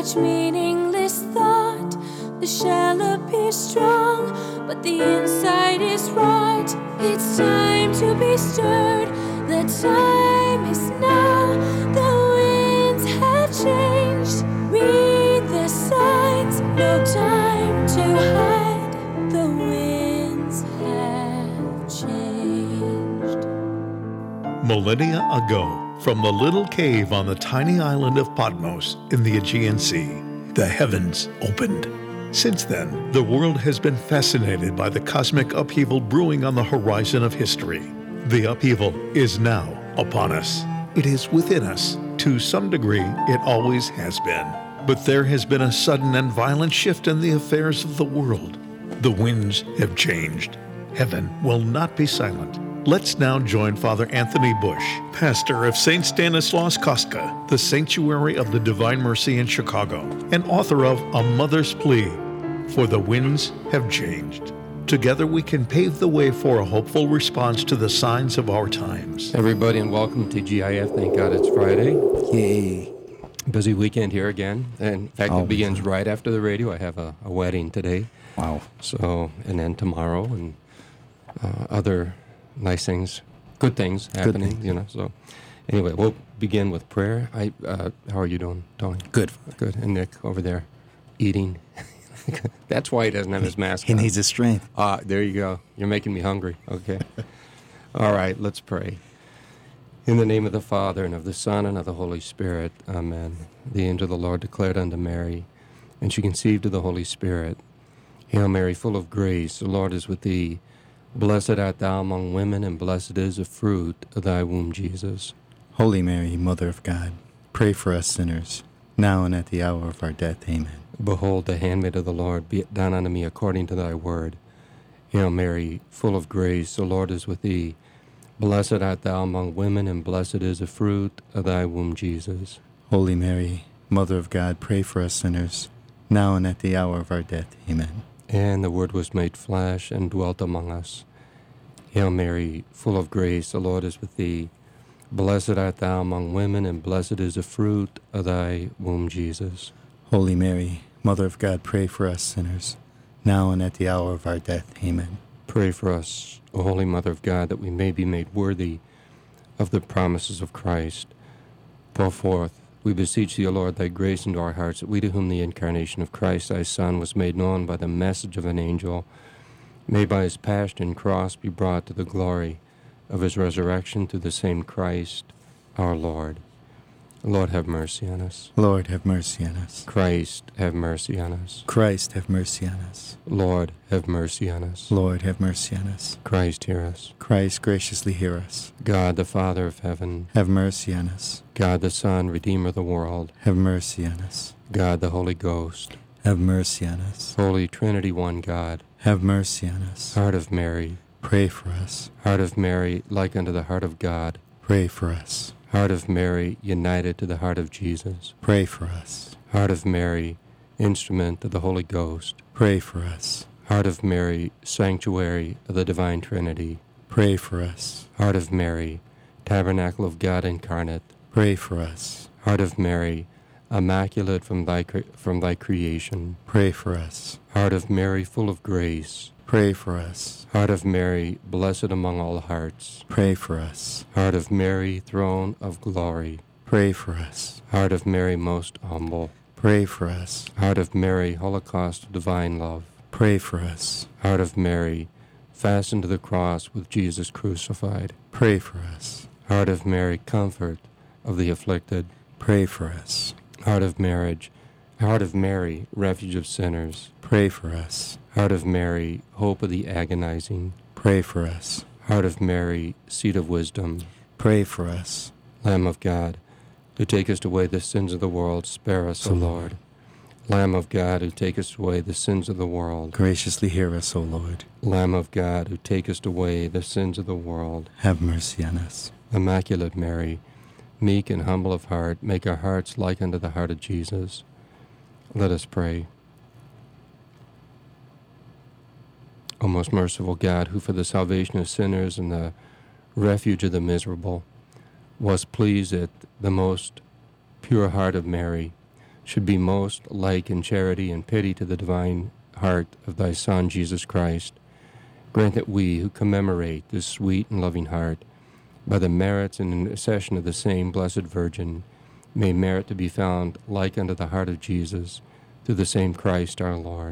each meaningless thought. The shell appears strong, but the inside is rot. It's time to be stirred. The time is now. The winds have changed. Read the signs. No time to hide. The winds have changed. Millennia ago, from the little cave on the tiny island of Patmos in the Aegean Sea, the heavens opened. Since then, the world has been fascinated by the cosmic upheaval brewing on the horizon of history. The upheaval is now upon us. It is within us. To some degree, it always has been. But there has been a sudden and violent shift in the affairs of the world. The winds have changed. Heaven will not be silent. Let's now join Father Anthony Bush, pastor of St. Stanislaus Kostka, the Sanctuary of the Divine Mercy in Chicago, and author of A Mother's Plea, For the Winds Have Changed. Together we can pave the way for a hopeful response to the signs of our times. Everybody, and welcome to GIF. Thank God it's Friday. Yay. Busy weekend here again. And in fact, it begins right after the radio. I have a wedding today. Wow. So, and then tomorrow, and other nice things, good things happening, you know. So anyway, we'll begin with prayer. How are you doing, Tony? Good. Good. And Nick over there eating. That's why he doesn't have his mask He on. needs his strength. There you go. You're making me hungry. Okay. All right, let's pray. In the name of the Father, and of the Son, and of the Holy Spirit. Amen. The angel of the Lord declared unto Mary, and she conceived of the Holy Spirit. Hail Mary, full of grace, the Lord is with thee. Blessed art thou among women, and blessed is the fruit of thy womb, Jesus. Holy Mary, Mother of God, pray for us sinners, now and at the hour of our death. Amen. Behold, the handmaid of the Lord, be it done unto me according to thy word. Hail Mary, full of grace, the Lord is with thee. Blessed art thou among women, and blessed is the fruit of thy womb, Jesus. Holy Mary, Mother of God, pray for us sinners, now and at the hour of our death. Amen. And the Word was made flesh and dwelt among us. Hail Mary, full of grace, the Lord is with thee. Blessed art thou among women, and blessed is the fruit of thy womb, Jesus. Holy Mary, Mother of God, pray for us sinners, now and at the hour of our death. Amen. Pray for us, O Holy Mother of God, that we may be made worthy of the promises of Christ. Pour forth, we beseech thee, O Lord, thy grace into our hearts, that we to whom the incarnation of Christ, thy Son, was made known by the message of an angel, may by his passion and cross be brought to the glory of his resurrection through the same Christ our Lord. Lord, have mercy on us. Lord, have mercy on us. Christ, have mercy on us. Christ, have mercy on us. Lord, have mercy on us. Lord, have mercy on us. Christ, hear us. Christ, graciously hear us. God, the Father of heaven, Have mercy on us. God, the Son, Redeemer of the world, Have mercy on us. God, the Holy Ghost, Have mercy on us. Holy Trinity, one God, Have mercy on us. Heart of Mary, Pray for us. Heart of Mary, like unto the heart of God, Pray for us. Heart of Mary, united to the heart of Jesus, Pray for us. Heart of Mary, instrument of the Holy Ghost, Pray for us. Heart of Mary, sanctuary of the Divine Trinity, Pray for us. Heart of Mary, tabernacle of God incarnate, Pray for us. Heart of Mary, immaculate from thy creation, Pray for us. Heart of Mary, full of grace, Pray for us. Heart of Mary, blessed among all hearts, Pray for us. Heart of Mary, throne of glory, Pray for us. Heart of Mary, most humble, Pray for us. Heart of Mary, holocaust of divine love, Pray for us. Heart of Mary, fastened to the cross with Jesus crucified, Pray for us. Heart of Mary, comfort of the afflicted, Pray for us. Heart of marriage, Heart of Mary, refuge of sinners, Pray for us. Heart of Mary, hope of the agonizing, Pray for us. Heart of Mary, seat of wisdom, Pray for us. Lamb of God, who takest away the sins of the world, spare us, O Lord. Lamb of God, who takest away the sins of the world, Graciously hear us, O Lord. Lamb of God, who takest away the sins of the world, Have mercy on us. Immaculate Mary, meek and humble of heart, make our hearts like unto the heart of Jesus. Let us pray. O most merciful God, who for the salvation of sinners and the refuge of the miserable was pleased at the most pure heart of Mary, should be most like in charity and pity to the divine heart of thy Son, Jesus Christ. Grant that we, who commemorate this sweet and loving heart, by the merits and intercession of the same Blessed Virgin, may merit to be found like unto the heart of Jesus, through the same Christ our Lord.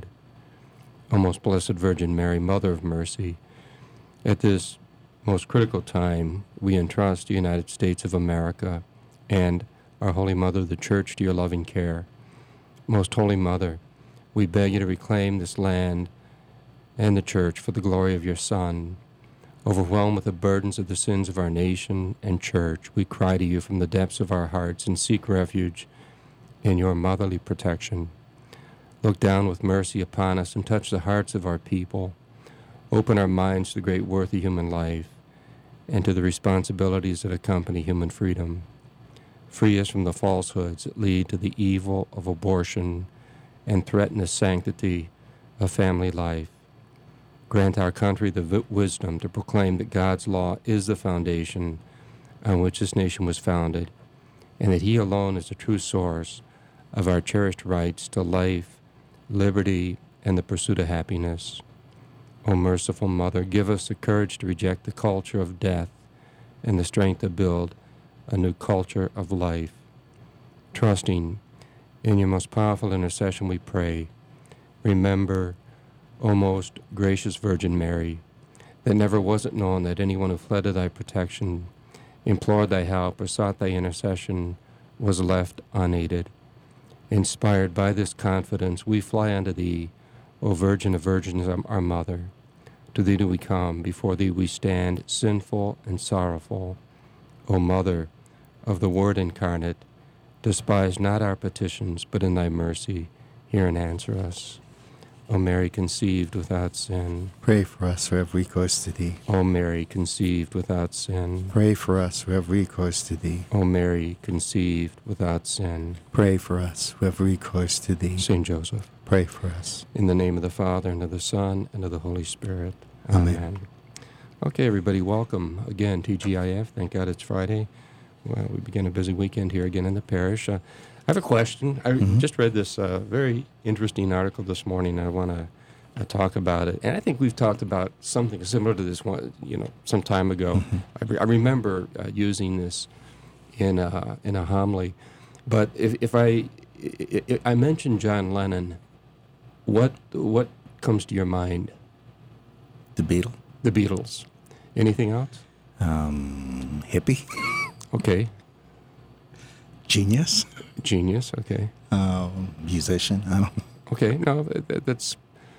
O most Blessed Virgin Mary, Mother of Mercy, at this most critical time, we entrust the United States of America and our Holy Mother, the Church, to your loving care. Most Holy Mother, we beg you to reclaim this land and the Church for the glory of your Son. Overwhelmed with the burdens of the sins of our nation and Church, we cry to you from the depths of our hearts and seek refuge in your motherly protection. Look down with mercy upon us and touch the hearts of our people. Open our minds to the great worth of human life and to the responsibilities that accompany human freedom. Free us from the falsehoods that lead to the evil of abortion and threaten the sanctity of family life. Grant our country the wisdom to proclaim that God's law is the foundation on which this nation was founded, and that He alone is the true source of our cherished rights to life, liberty, and the pursuit of happiness. O merciful Mother, give us the courage to reject the culture of death and the strength to build a new culture of life. Trusting in your most powerful intercession, we pray. Remember, O most gracious Virgin Mary, that never was it known that anyone who fled to thy protection, implored thy help, or sought thy intercession was left unaided. Inspired by this confidence, we fly unto thee, O Virgin of Virgins, our Mother. To thee do we come, before thee we stand, sinful and sorrowful. O Mother of the Word incarnate, despise not our petitions, but in thy mercy hear and answer us. O Mary, conceived without sin. Pray for us who have recourse to thee. O Mary, conceived without sin. Pray for us who have recourse to thee. O Mary, conceived without sin. Pray for us who have recourse to thee. Saint Joseph. Pray for us. In the name of the Father, and of the Son, and of the Holy Spirit. Amen. Okay, everybody, welcome again, TGIF. Thank God it's Friday. Well, we begin a busy weekend here again in the parish. I have a question. I just read this very interesting article this morning. I want to talk about it. And I think we've talked about something similar to this one, some time ago. I remember using this in a homily. But if I mention John Lennon, what comes to your mind? The Beatles. The Beatles. Anything else? Hippie. Okay. Genius. Genius. Okay. Musician. I don't. Okay. No, that's.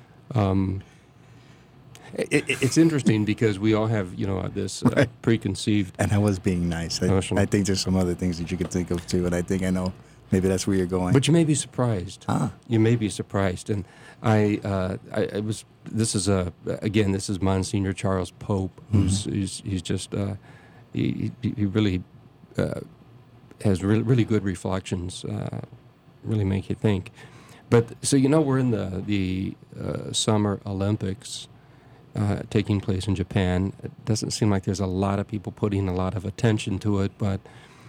It's interesting because we all have this preconceived. And I was being nice. I think there's some other things that you could think of too, and I think I know. Maybe that's where you're going. But you may be surprised. You may be surprised, and I was. This is This is Monsignor Charles Pope, who's he's just he really has really good reflections. Really make you think. But so we're in the Summer Olympics taking place in Japan. It doesn't seem like there's a lot of people putting a lot of attention to it, but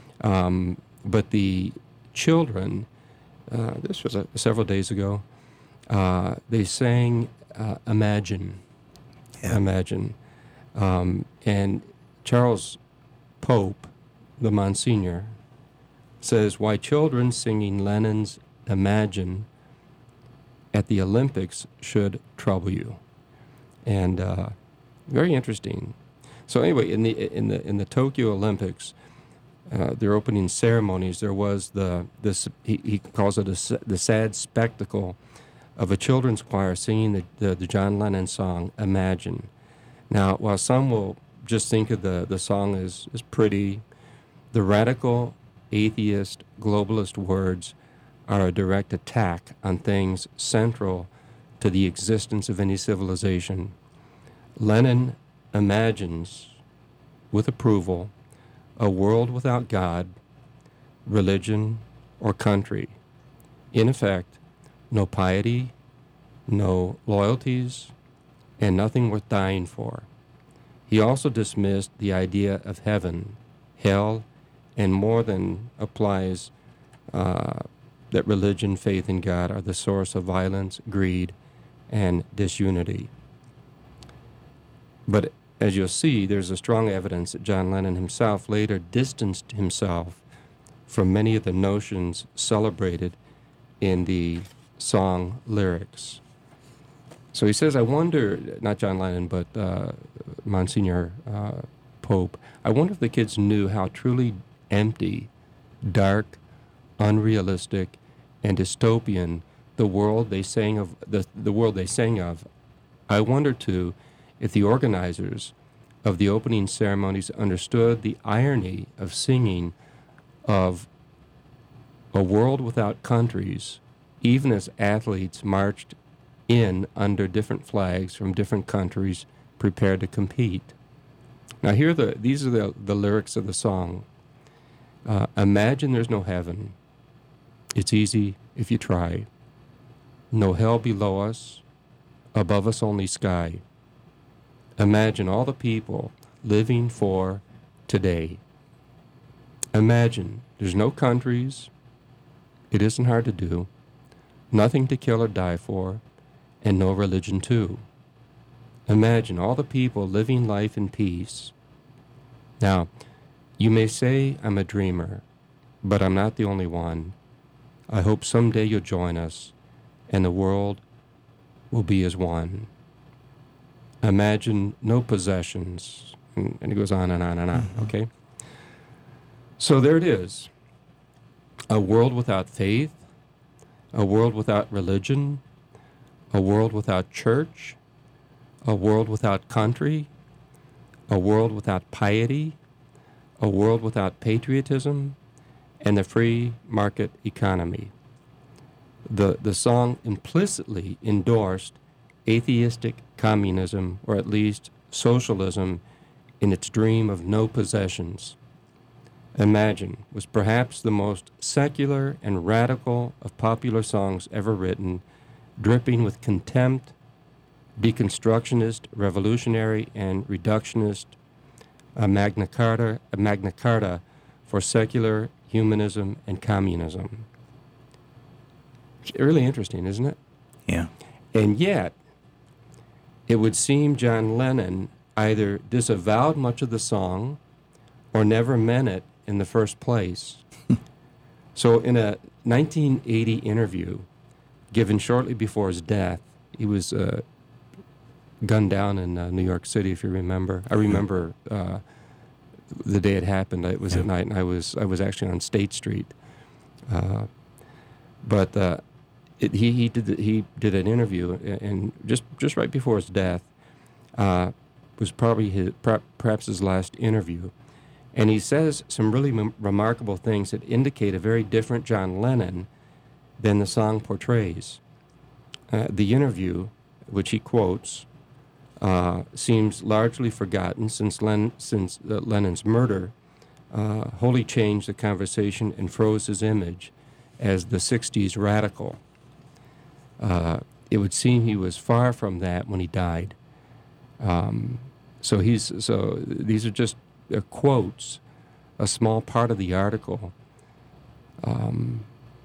the children, this was several days ago, they sang Imagine. Yeah. Imagine. And Charles Pope, the Monsignor, says, why children singing Lennon's Imagine at the Olympics should trouble you. And very interesting. So anyway, in the Tokyo Olympics, their opening ceremonies, there was he calls it the sad spectacle of a children's choir singing the John Lennon song Imagine. Now, while some will just think of the song as pretty, the radical atheist globalist words are a direct attack on things central to the existence of any civilization. Lennon imagines, with approval, a world without God, religion, or country. In effect, no piety, no loyalties, and nothing worth dying for. He also dismissed the idea of heaven, hell, and more than applies that religion, faith in God are the source of violence, greed, and disunity. But as you'll see, there's a strong evidence that John Lennon himself later distanced himself from many of the notions celebrated in the song lyrics. So he says, I wonder, not John Lennon, but Monsignor Pope, I wonder if the kids knew how truly empty, dark, unrealistic, and dystopian the world they sang of. The world they sang of. I wonder too if the organizers of the opening ceremonies understood the irony of singing of a world without countries, even as athletes marched in under different flags from different countries prepared to compete. Now these are the lyrics of the song. Imagine there's no heaven. It's easy if you try. No hell below us, above us only sky. Imagine all the people living for today. Imagine there's no countries. It isn't hard to do. Nothing to kill or die for, and no religion too. Imagine all the people living life in peace. Now, you may say I'm a dreamer, but I'm not the only one. I hope someday you'll join us, and the world will be as one. Imagine no possessions, and it goes on and on and on, okay? So there it is. A world without faith, a world without religion, a world without church, a world without country, a world without piety, a world without patriotism, and the free market economy. The song implicitly endorsed atheistic communism, or at least socialism, in its dream of no possessions. Imagine was perhaps the most secular and radical of popular songs ever written, dripping with contempt, deconstructionist, revolutionary, and reductionist, a Magna Carta for secular humanism and communism. It's really interesting, isn't it? Yeah. And yet, it would seem John Lennon either disavowed much of the song or never meant it in the first place. So in a 1980 interview given shortly before his death, he was gunned down in New York City, if you remember. I remember the day it happened. It was at night, and I was actually on State Street. But he did an interview, and just right before his death was probably perhaps his last interview, and he says some really remarkable things that indicate a very different John Lennon than the song portrays. The interview, which he quotes, seems largely forgotten since Lennon's murder wholly changed the conversation and froze his image as the 60s radical. It would seem he was far from that when he died. So these are just quotes, a small part of the article. And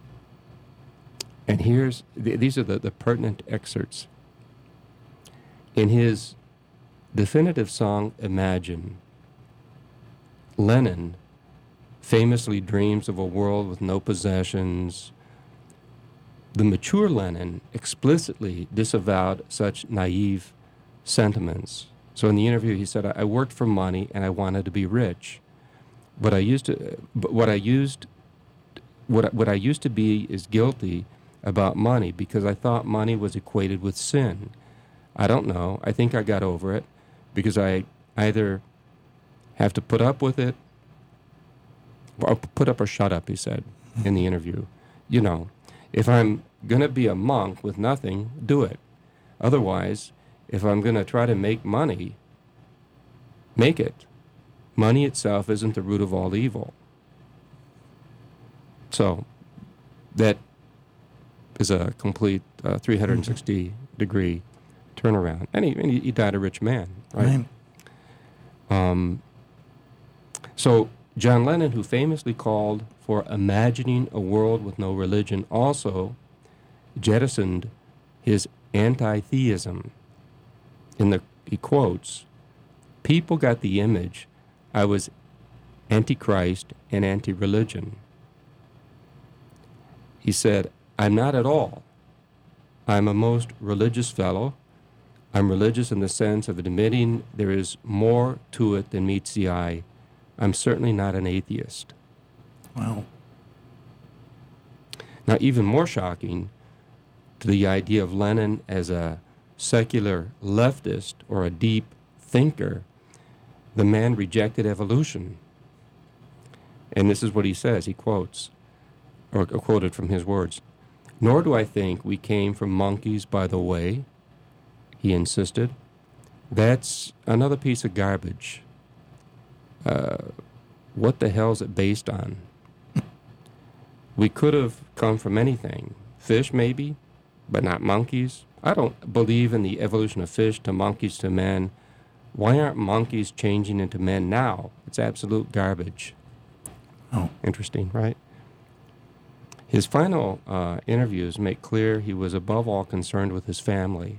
these are the pertinent excerpts. In his definitive song, Imagine, Lennon famously dreams of a world with no possessions. The mature Lennon explicitly disavowed such naive sentiments. So in the interview, he said, "I worked for money and I wanted to be rich, what I used to be is guilty about money because I thought money was equated with sin. I don't know. I think I got over it because I either have to put up with it or put up or shut up," he said in the interview. You know, if I'm going to be a monk with nothing, do it. Otherwise, if I'm going to try to make money, make it. Money itself isn't the root of all evil. So that is a complete 360-degree turnaround. And he died a rich man, right? Right. So John Lennon, who famously called for imagining a world with no religion, also jettisoned his anti-theism. He quotes, "People got the image I was anti-Christ and anti-religion." He said, "I'm not at all. I'm a most religious fellow. I'm religious in the sense of admitting there is more to it than meets the eye. I'm certainly not an atheist." Wow. Now, even more shocking to the idea of Lenin as a secular leftist or a deep thinker, the man rejected evolution. And this is what he says. He quotes, or quoted from his words, "Nor do I think we came from monkeys by the way," he insisted. "That's another piece of garbage. What the hell is it based on? We could have come from anything. Fish, maybe, but not monkeys. I don't believe in the evolution of fish to monkeys to men. Why aren't monkeys changing into men now? It's absolute garbage." Oh. Interesting, right? His final interviews make clear he was above all concerned with his family.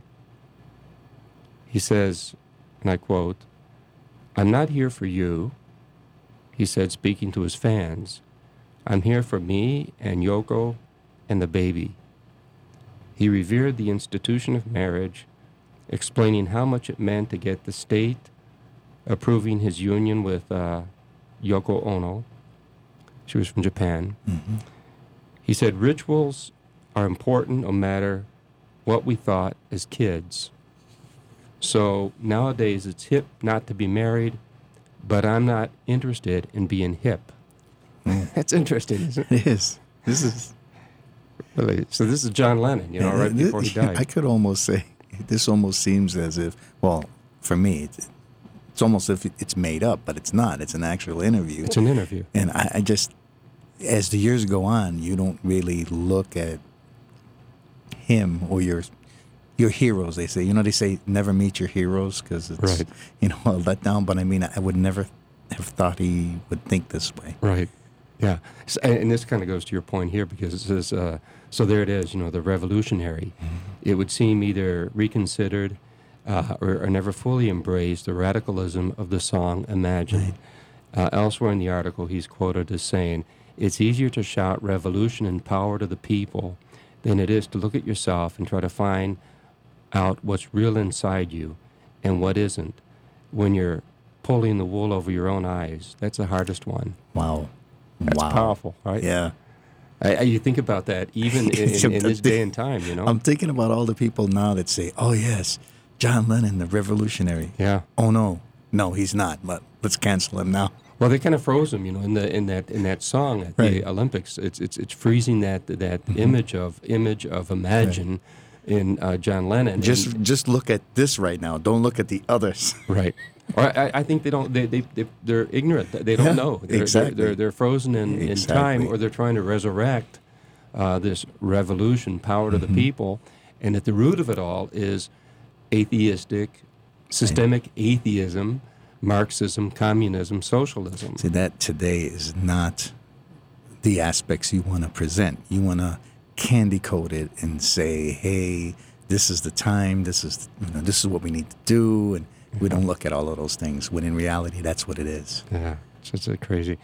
He says, and I quote, "I'm not here for you," he said, speaking to his fans. "I'm here for me and Yoko and the baby." He revered the institution of marriage, explaining how much it meant to get the state approving his union with Yoko Ono. She was from Japan. Mm-hmm. He said, "Rituals are important no matter what we thought as kids. So nowadays it's hip not to be married, but I'm not interested in being hip." That's interesting, isn't it? It is. This is Really? So this is John Lennon, right before he died. I could almost say this almost seems as if, well, for me, it's almost as if it's made up, but it's not. It's an actual interview. It's an interview. And I just, as the years go on, you don't really look at him or your heroes. They say, they say never meet your heroes because it's, Right. A letdown. But I mean, I would never have thought he would think this way. Right. Yeah. So, and this kind of goes to your point here because it says, so there it is, the revolutionary. Mm-hmm. It would seem either reconsidered or never fully embraced the radicalism of the song Imagine. Right. Elsewhere in the article, he's quoted as saying, "It's easier to shout revolution and power to the people than it is to look at yourself and try to find out what's real inside you and what isn't. When you're pulling the wool over your own eyes, that's the hardest one." Wow. That's wow. powerful, right? Yeah. You think about that even in this day and time, I'm thinking about all the people now that say, "Oh yes, John Lennon, the revolutionary." Yeah. Oh no, he's not. But let's cancel him now. Well, they kind of froze him, in that song at Right. the Olympics. It's freezing that Mm-hmm. image of Imagine in John Lennon. Just look at this right now. Don't look at the others. Right. Or I think they don't. They're ignorant. They don't Yeah, know. exactly. They're frozen in time, or they're trying to resurrect this revolution, power to the people, and at the root of it all is atheistic, systemic atheism, Marxism, communism, socialism. See, that today is not the aspects you want to present. You want to candy coat it and say, "Hey, this is the time. This is what we need to do," and we don't look at all of those things, when in reality, that's what it is. Yeah, it's crazy.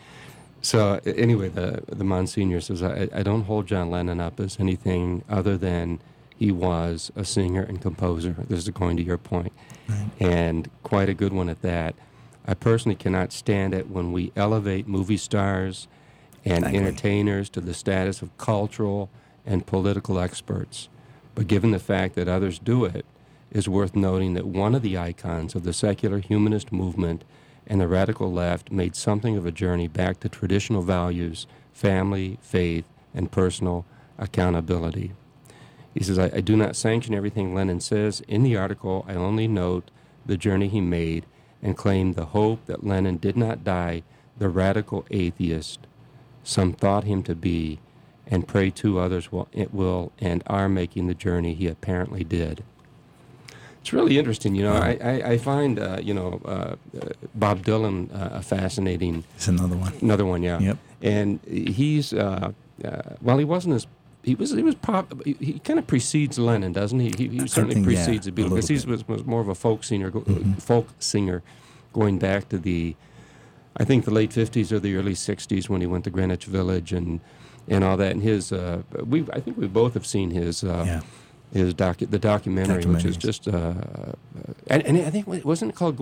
So anyway, the Monsignor says, I don't hold John Lennon up as anything other than he was a singer and composer. This is going to your point. Right. And quite a good one at that. I personally cannot stand it when we elevate movie stars and Exactly. entertainers to the status of cultural and political experts. But given the fact that others do it, is worth noting that one of the icons of the secular humanist movement and the radical left made something of a journey back to traditional values, family, faith, and personal accountability. He says, I do not sanction everything Lennon says. In the article, I only note the journey he made and claim the hope that Lennon did not die the radical atheist some thought him to be, and pray two others will and are making the journey he apparently did. It's really interesting. I find Bob Dylan fascinating. It's another one. Another one, yeah. Yep. And he's well, he wasn't as he was he kind of precedes Lennon, doesn't he? He certainly precedes the Beatles because he was more of a folk singer, going back to I think the late 50s or the early 60s when he went to Greenwich Village and all that. And his I think we both have seen his the documentary, which is just and I think wasn't it called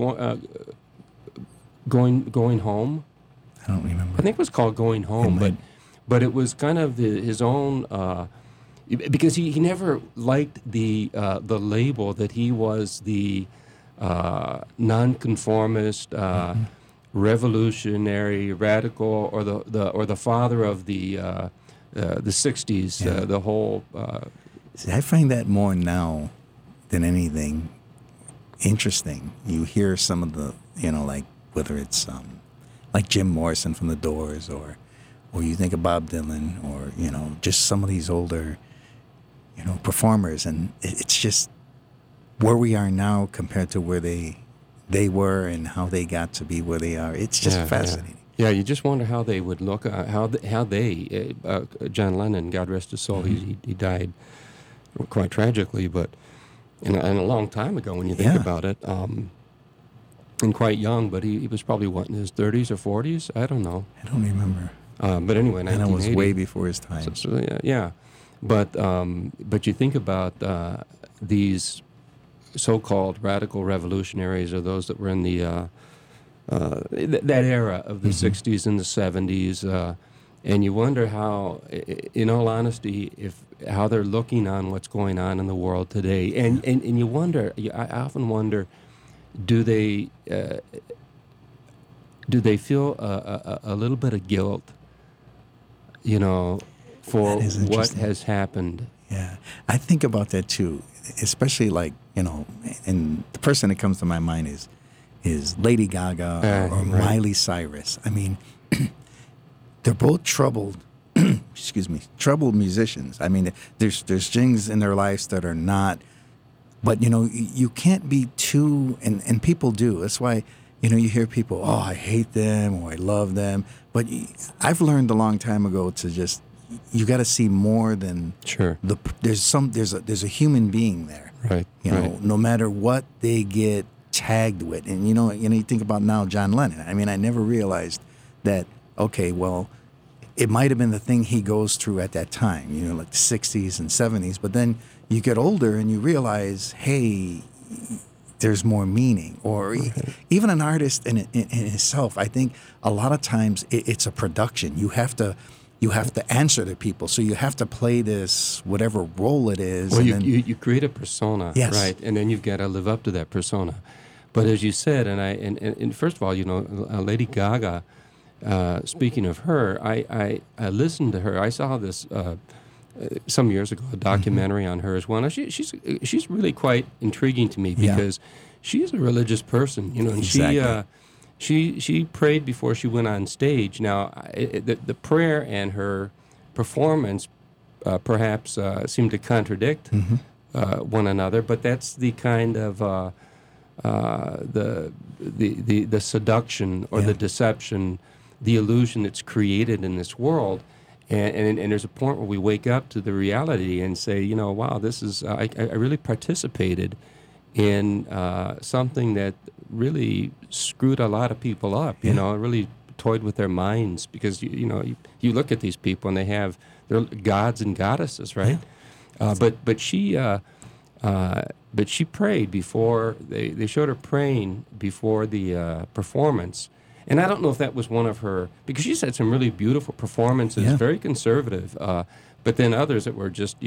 Going Home? I don't remember. I think it was called Going Home, but it was kind of his own because he never liked the label that he was the nonconformist, revolutionary, radical, or the father of the 60s, the whole. See, I find that more now than anything interesting. You hear some of the, like whether it's like Jim Morrison from the Doors, or you think of Bob Dylan, or just some of these older, performers, and it's just where we are now compared to where they were and how they got to be where they are. It's just fascinating. Yeah, you just wonder how they would look, how they John Lennon, God rest his soul, he died quite tragically, but and a long time ago when you think about it, and quite young, but he was probably, in his 30s or 40s? I don't know. I don't remember. But anyway, 1980. And it was way before his time. So, yeah. But you think about these so-called radical revolutionaries, or those that were in the that era of the 60s and the 70s, and you wonder how, in all honesty, how they're looking on what's going on in the world today, and you wonder. I often wonder, do they feel a little bit of guilt, for what has happened? Yeah, I think about that too, especially like and the person that comes to my mind is Lady Gaga or Miley Cyrus. I mean, they're both troubled musicians. I mean, there's things in their lives that are not, but you can't be too, and people do. That's why you hear people, oh, I hate them or I love them. But I've learned a long time ago to just, you got to see more than there's a human being there. Right. No matter what they get tagged with, and you think about now John Lennon. I mean, I never realized that. Okay, well, it might have been the thing he goes through at that time, like the 60s and 70s. But then you get older and you realize, hey, there's more meaning. Or even an artist in himself, I think a lot of times it's a production. You have to answer to people. So you have to play this, whatever role it is. Well, you create a persona, right? And then you've got to live up to that persona. But as you said, and first of all, Lady Gaga, speaking of her, I listened to her. I saw this some years ago, a documentary on her as well. Now she's really quite intriguing to me because she's a religious person, and exactly. She prayed before she went on stage. Now, the prayer and her performance perhaps seem to contradict one another, but that's the kind of the seduction or the deception, the illusion that's created in this world. And there's a point where we wake up to the reality and say, wow, this is I really participated in something that really screwed a lot of people up. It really toyed with their minds, because you look at these people and they're gods and goddesses, right? But she prayed before they showed her praying before the performance. And I don't know if that was one of her, because she's had some really beautiful performances, very conservative, but then others that were just,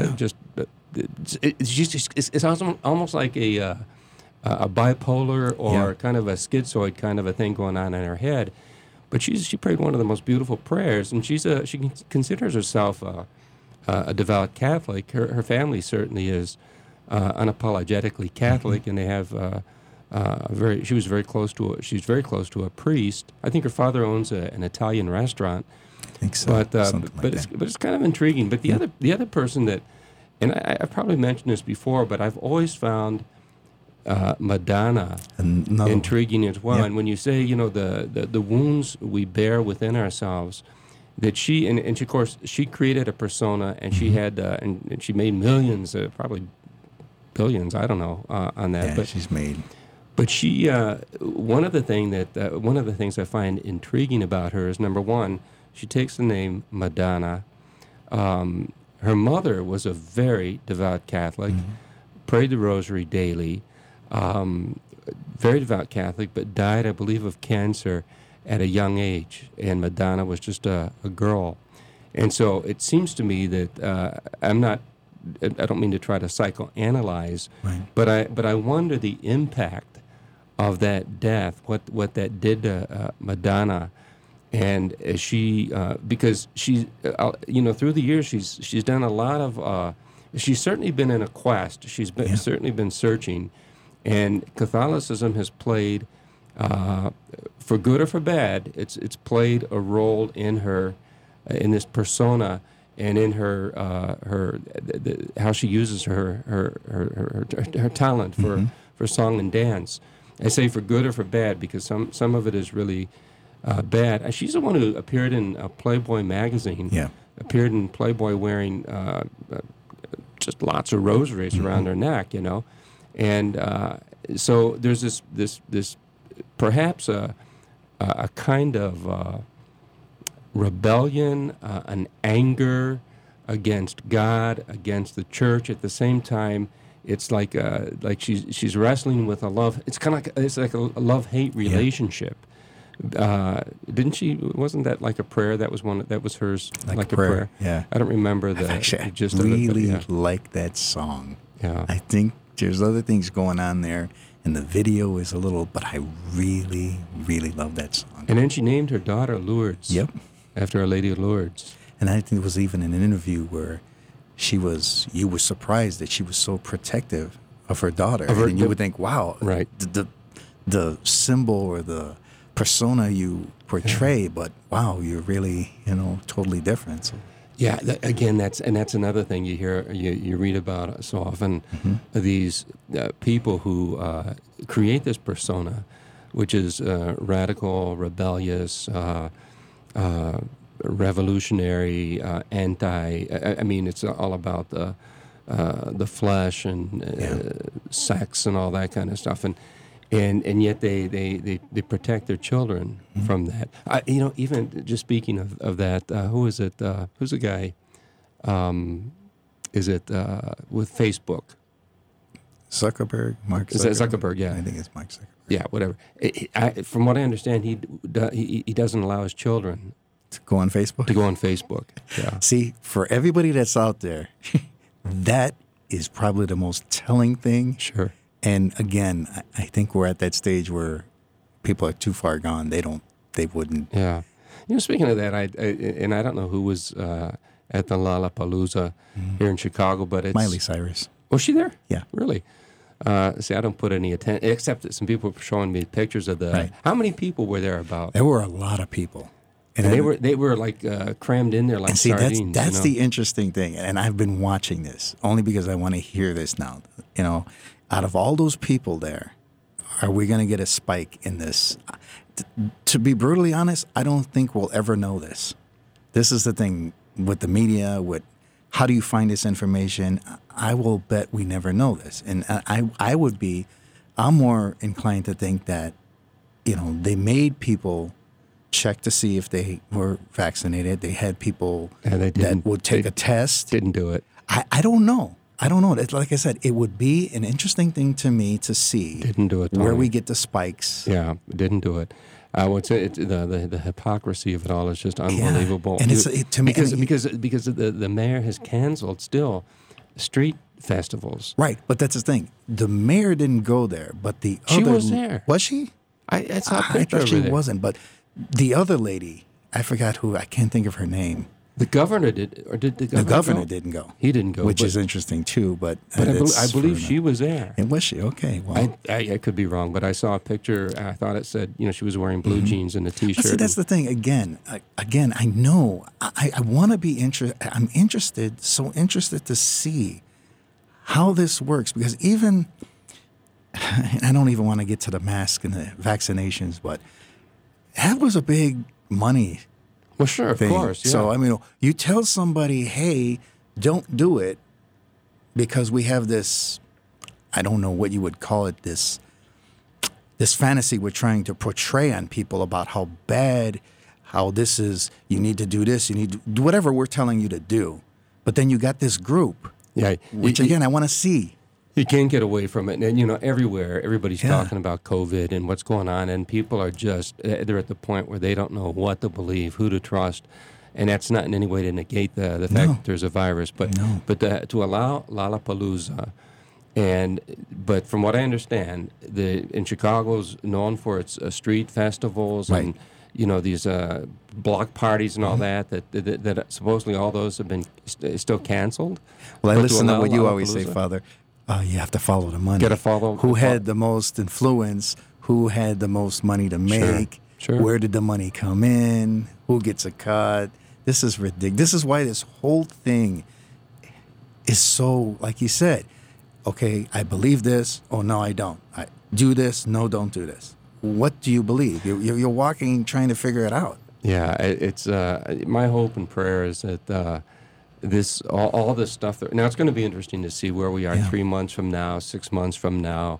it's almost like a bipolar or kind of a schizoid kind of a thing going on in her head. But she prayed one of the most beautiful prayers, and she considers herself a devout Catholic. Her family certainly is unapologetically Catholic, and they have. She's very close to a priest. I think her father owns an Italian restaurant. I think so. But it's kind of intriguing. But the other person that, and I've probably mentioned this before, but I've always found Madonna Another intriguing as well. Yeah. And when you say, the wounds we bear within ourselves, that she, and she, of course, she created a persona, and she had, and she made millions, probably billions, I don't know, on that. Yeah, But she's made. But she, one of the things I find intriguing about her is, number one, she takes the name Madonna. Her mother was a very devout Catholic, prayed the rosary daily, very devout Catholic, but died, I believe, of cancer at a young age. And Madonna was just a girl. And so it seems to me that I don't mean to try to psychoanalyze, Right. but I wonder the impact of that death, what that did to Madonna, and as she, because she, through the years she's done a lot of, she's certainly been in a quest. She's been certainly been searching, and Catholicism has played, for good or for bad, it's played a role in her, in this persona, and in her how she uses her talent for song and dance. I say for good or for bad because some of it is really bad. She's the one who appeared in Playboy magazine. Yeah. Appeared in Playboy wearing just lots of rosaries around her neck, and so there's this perhaps a kind of rebellion, an anger against God, against the church. At the same time, it's like she's wrestling with a love. It's kind of like a love-hate relationship. Didn't she? Wasn't that like a prayer? That was hers. Like a prayer. Yeah. I don't remember the gist of it. Really like that song. Yeah. I think there's other things going on there, and the video is a little, but I really, really love that song. And then she named her daughter Lourdes. Yep. After Our Lady of Lourdes. And I think it was even in an interview where you were surprised that she was so protective of her daughter. And you would think, wow, right. the symbol or the persona you portray, but wow, you're really, totally different. So. Yeah, again, that's another thing you hear, you read about so often, these people who create this persona, which is radical, rebellious, revolutionary, anti. I mean, it's all about the flesh and sex and all that kind of stuff, and yet they protect their children from that. Even just speaking of that, who is it? Who's the guy? Is it with Facebook? Zuckerberg, Mark Zuckerberg. Is that Zuckerberg? Yeah, I think it's Mark Zuckerberg. Yeah, whatever. From what I understand, he doesn't allow his children to go on Facebook. To go on Facebook. Yeah. See, for everybody that's out there, that is probably the most telling thing. Sure. And again, I think we're at that stage where people are too far gone. They wouldn't. Yeah. Speaking of that, I don't know who was at the Lollapalooza here in Chicago, but it's Miley Cyrus. Was she there? Yeah. Really? See, I don't put any attention, except that some people were showing me pictures of the. Right. How many people were there about? There were a lot of people. And they were like crammed in there like sardines. That's the interesting thing. And I've been watching this only because I want to hear this now. Out of all those people there, are we going to get a spike in this? To be brutally honest, I don't think we'll ever know this. This is the thing with the media, with how do you find this information? I will bet we never know this. And I'm more inclined to think that, they made people check to see if they were vaccinated. They had people that would take a test. Didn't do it. I don't know. Like I said, it would be an interesting thing to me to see. Didn't do it. Where we get the spikes. Yeah, didn't do it. I would say the hypocrisy of it all is just unbelievable. Yeah. And to me because the mayor has canceled still street festivals. Right, but that's the thing. The mayor didn't go there, but she was there. Was she? I saw a picture I thought of she her there. wasn't, but the other lady, I forgot who. I can't think of her name. The governor did, or did the governor? The governor go? didn't go. He didn't go, which is interesting too. But I believe she was there. And was she? Okay. Well, I could be wrong, but I saw a picture. And I thought it said, she was wearing blue jeans and a T-shirt. See, that's the thing. Again, I know. I want to be interested. I'm interested. So interested to see how this works, because even I don't even want to get to the mask and the vaccinations, but that was a big money Well, sure, of thing. course. Yeah. So, I mean, you tell somebody, hey, don't do it because we have this, I don't know what you would call it, this fantasy we're trying to portray on people about how bad, how this is, you need to do this, you need to do whatever we're telling you to do. But then you got this group, Yeah, which again, I want to see. you can't get away from it. And, everywhere, everybody's Yeah. talking about COVID and what's going on, and people are just, they're at the point where they don't know what to believe, who to trust. And that's not in any way to negate the fact that there's a virus, but to allow Lollapalooza, but from what I understand, in Chicago's known for its street festivals and these block parties and all that supposedly all those have been still canceled. Well, I But listen to what you always say, Lollapalooza- Father. You have to follow the money. Gotta follow- who had the most influence, who had the most money to make, Sure. where did the money come in, who gets a cut. This is ridiculous. This is why this whole thing is so, like you said, okay, I believe this. Oh, no, I don't. I do this. No, don't do this. What do you believe? You're walking, trying to figure it out. Yeah, it's my hope and prayer is that all this stuff. Now it's going to be interesting to see where we are 3 months from now, 6 months from now.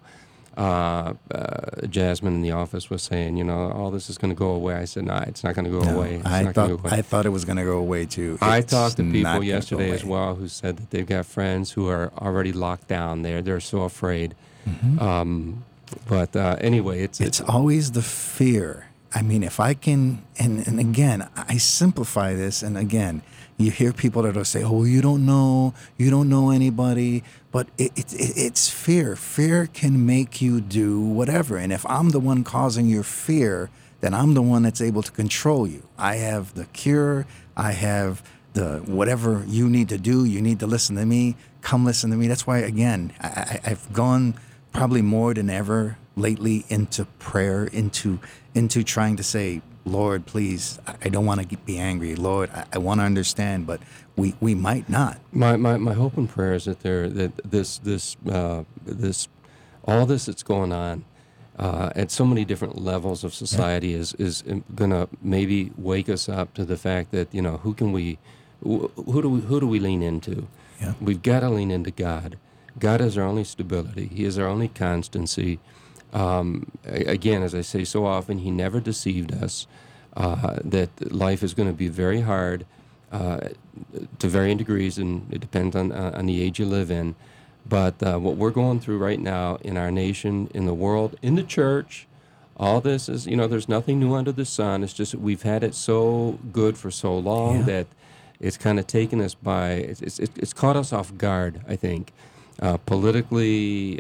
Jasmine in the office was saying, all this is going to go away. I said, no, it's not going to go away. It's not gonna go away. I thought it was going to go away too. I It's talked to not people gonna yesterday go as away. well who said that they've got friends who are already locked down there. They're so afraid. But anyway, It's always the fear. I mean, if I can, and again, I simplify this, and again, you hear people that will say, "Oh, you don't know anybody," but it's fear. Fear can make you do whatever, and if I'm the one causing your fear, then I'm the one that's able to control you. I have the cure. I have the whatever you need to do. You need to listen to me. Come listen to me. That's why, again, I've gone probably more than ever lately into prayer, into trying to say, Lord, please, I don't want to be angry. Lord, I want to understand, but we might not. My hope and prayer is that this all this that's going on at so many different levels of society is going to maybe wake us up to the fact that who do we lean into? Yeah. We've got to lean into God. God is our only stability. He is our only constancy. Again, as I say so often, He never deceived us. That life is going to be very hard to varying degrees, and it depends on the age you live in. But what we're going through right now in our nation, in the world, in the church, all this is, there's nothing new under the sun. It's just that we've had it so good for so long that it's kind of taken us by, it's caught us off guard, I think, politically,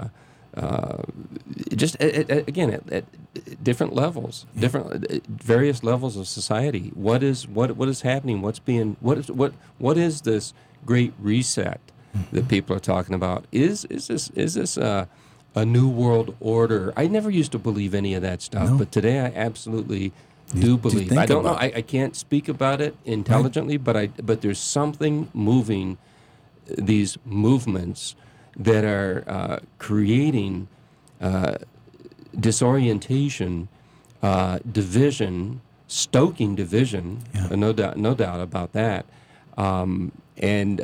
just again at different levels, various levels of society. What is happening? What is this great reset that people are talking about? Is this a new world order? I never used to believe any of that stuff, but today I absolutely do believe. I don't know. I can't speak about it intelligently, but there's something moving these movements that are creating disorientation, division, stoking division. No doubt about that, and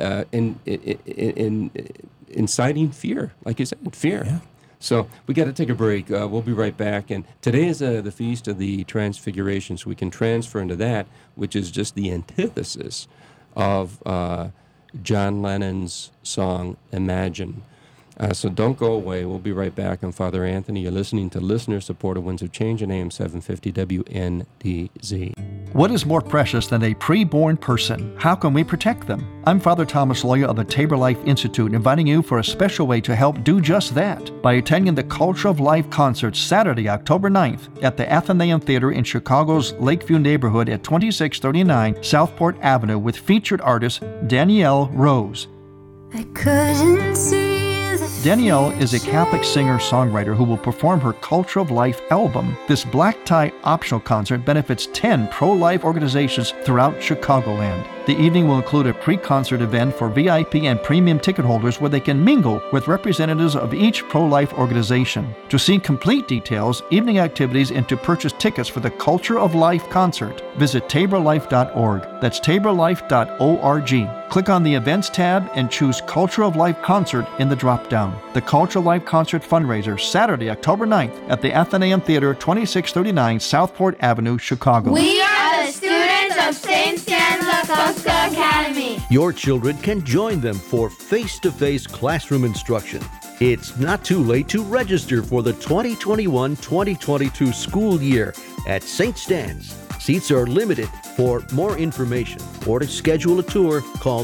inciting fear, like you said, fear. Yeah. So we got to take a break. We'll be right back. And today is the Feast of the Transfiguration, so we can transfer into that, which is just the antithesis of John Lennon's song, Imagine. So don't go away. We'll be right back. I'm Father Anthony. You're listening to listener-supported Winds of Change on AM 750 WNDZ. What is more precious than a pre-born person? How can we protect them? I'm Father Thomas Loya of the Tabor Life Institute, inviting you for a special way to help do just that by attending the Culture of Life concert Saturday, October 9th at the Athenaeum Theater in Chicago's Lakeview neighborhood at 2639 Southport Avenue with featured artist Danielle Rose. I couldn't see. Danielle is a Catholic singer-songwriter who will perform her Culture of Life album. This black tie optional concert benefits 10 pro-life organizations throughout Chicagoland. The evening will include a pre-concert event for VIP and premium ticket holders where they can mingle with representatives of each pro-life organization. To see complete details, evening activities, and to purchase tickets for the Culture of Life concert, visit taborlife.org. That's taborlife.org. Click on the Events tab and choose Culture of Life Concert in the drop-down. The Culture of Life Concert fundraiser, Saturday, October 9th at the Athenaeum Theater, 2639 Southport Avenue, Chicago. We are the students of St. Stan's Lakosska Academy. Your children can join them for face-to-face classroom instruction. It's not too late to register for the 2021-2022 school year at St. Stan's. Seats are limited. For more information or to schedule a tour, call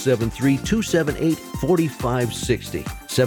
773-278-4560.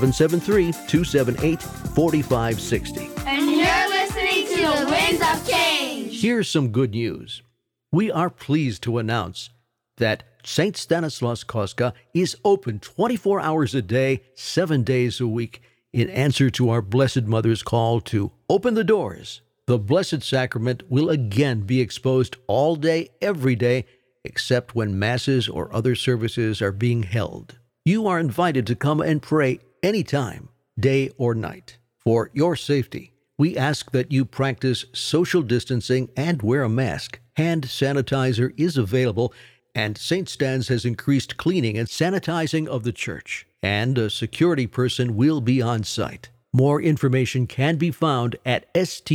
773-278-4560. And you're listening to the Winds of Change. Here's some good news. We are pleased to announce that St. Stanislaus Kostka is open 24 hours a day, 7 days a week, in answer to our Blessed Mother's call to open the doors. The Blessed Sacrament will again be exposed all day, every day, except when masses or other services are being held. You are invited to come and pray anytime, day or night. For your safety, we ask that you practice social distancing and wear a mask. Hand sanitizer is available, and St. Stan's has increased cleaning and sanitizing of the church, and a security person will be on site. More information can be found at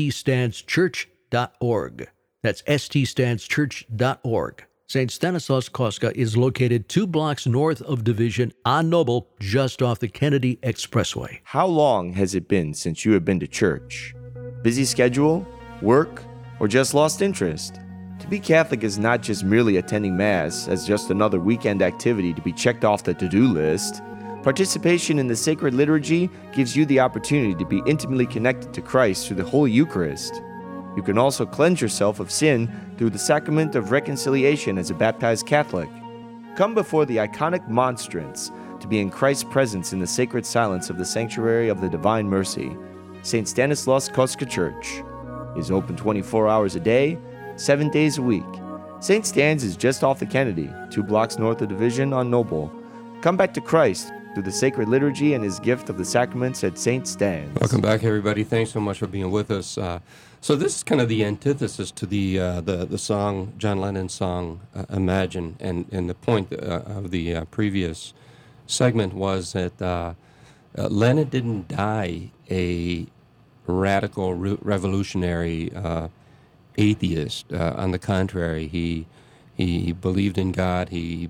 ststanschurch.org. That's ststanschurch.org. St. Stanislaus Kostka is located 2 blocks north of Division on Noble, just off the Kennedy Expressway. How long has it been since you have been to church? Busy schedule, work, or just lost interest? To be Catholic is not just merely attending Mass as just another weekend activity to be checked off the to-do list. Participation in the sacred liturgy gives you the opportunity to be intimately connected to Christ through the Holy Eucharist. You can also cleanse yourself of sin through the sacrament of reconciliation as a baptized Catholic. Come before the iconic monstrance to be in Christ's presence in the sacred silence of the sanctuary of the Divine Mercy. St. Stanislaus Kostka Church is open 24 hours a day, 7 days a week. St. Stan's is just off the Kennedy, 2 blocks north of Division on Noble. Come back to Christ through the sacred liturgy and his gift of the sacraments at St. Stan's. Welcome back, everybody. Thanks so much for being with us. So this is kind of the antithesis to the song, John Lennon's song, Imagine. And the point of the previous segment was that Lennon didn't die a radical, revolutionary atheist. On the contrary, he believed in God. He